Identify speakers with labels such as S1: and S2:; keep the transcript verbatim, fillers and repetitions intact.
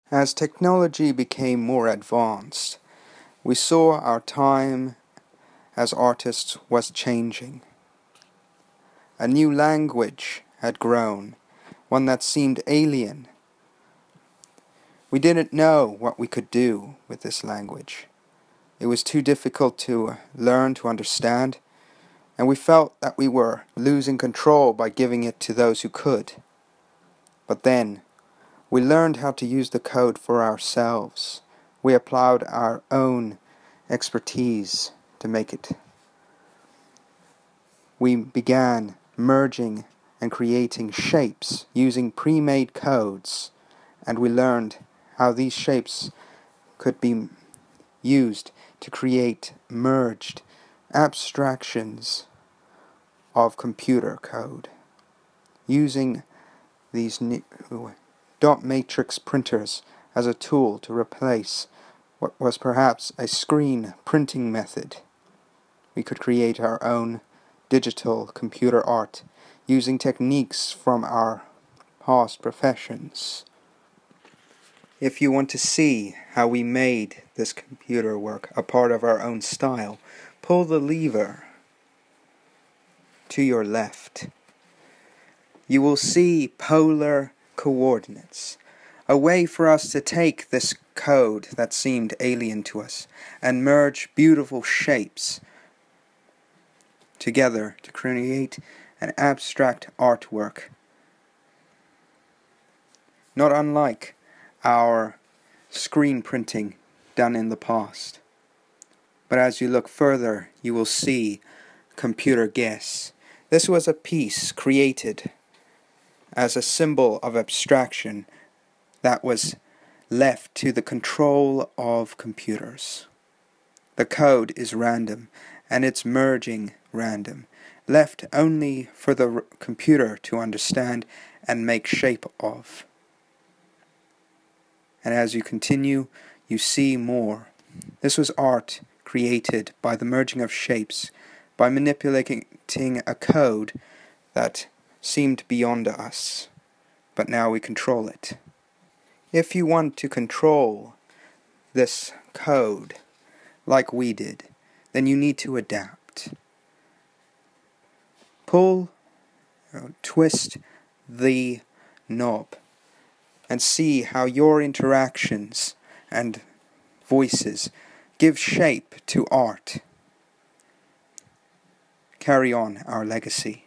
S1: As technology became more advanced, we saw our time as artists was changing. A new language had grown, one that seemed alien. We didn't know what we could do with this language. It was too difficult to learn to understand, and we felt that we were losing control by giving it to those who could. But then, we learned how to use the code for ourselves. We applied our own expertise to make it. We began merging and creating shapes using pre-made codes, and we learned how these shapes could be used to create merged abstractions of computer code using these new dot matrix printers as a tool to replace what was perhaps a screen printing method. We could create our own digital computer art using techniques from our past professions. If you want to see how we made this computer work a part of our own style, pull the lever to your left. You will see polar coordinates, a way for us to take this code that seemed alien to us and merge beautiful shapes together to create an abstract artwork, not unlike our screen printing done in the past. But as you look further, you will see Computer Guess. This was a piece created as a symbol of abstraction that was left to the control of computers. The code is random, and its merging random, left only for the r- computer to understand and make shape of. And as you continue, you see more. This was art created by the merging of shapes, by manipulating a code that seemed beyond us, but now we control it. If you want to control this code like we did, then you need to adapt. Pull, or twist the knob and see how your interactions and voices give shape to art. Carry on our legacy.